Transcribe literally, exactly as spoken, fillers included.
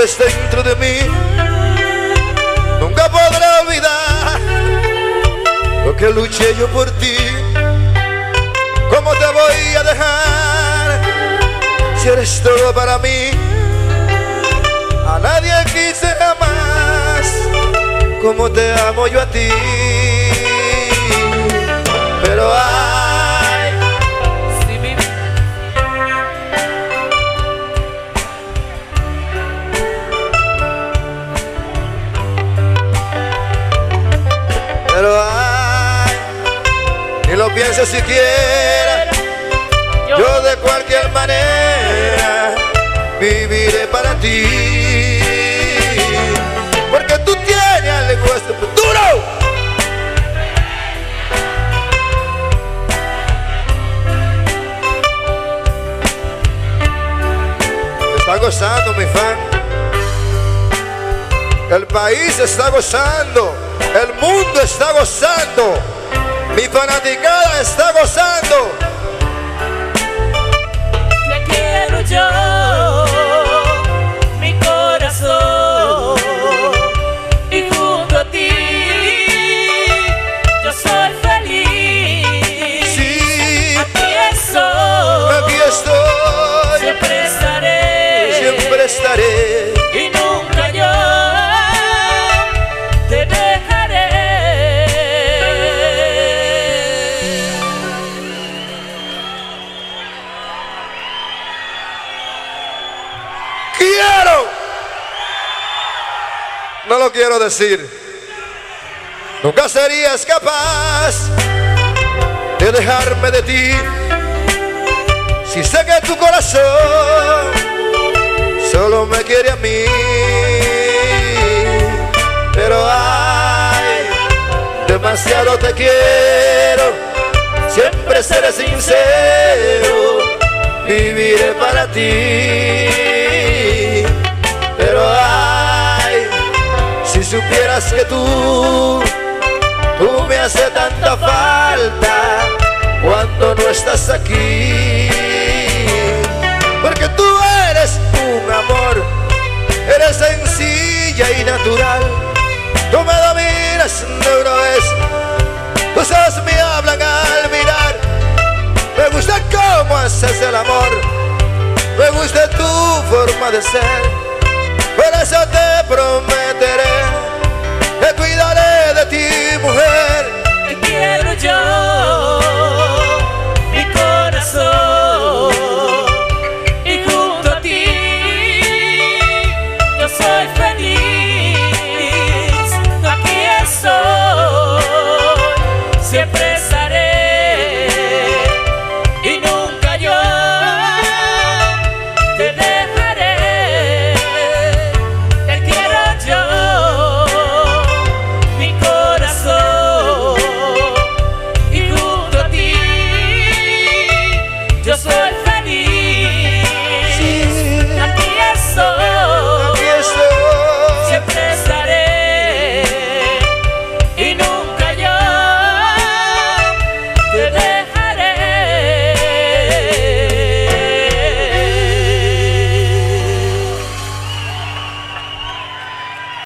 vives dentro de mí. Nunca podré olvidar lo que luché yo por ti. ¿Cómo te voy a dejar si eres todo para mí? A nadie quise jamás como te amo yo a ti. Pero ay, sí, mi... pero ay, ni lo pienses siquiera. Yo, Yo de cualquier manera viviré para ti, porque tú tienes algo este futuro. Está gozando mi fan, el país está gozando, el mundo está gozando, mi fanaticada está gozando. te quiero yo, mi corazón, y junto a ti yo soy feliz. Sí, Aquí estoy, aquí estoy, siempre estaré, siempre estaré. y nunca yo te dejaré. Quiero, no lo quiero decir, nunca serías capaz de dejarme de ti, si sé que tu corazón solo me quiere a mí. Pero ay, demasiado te quiero, siempre seré sincero, viviré para ti. Pero ay, si supieras que tú, tú me haces tanta falta cuando no estás aquí, porque tú eres un amor, eres sencilla y natural. Tú me dominas de una vez, tus ojos me hablan al mirar. Me gusta cómo haces el amor, me gusta tu forma de ser, por eso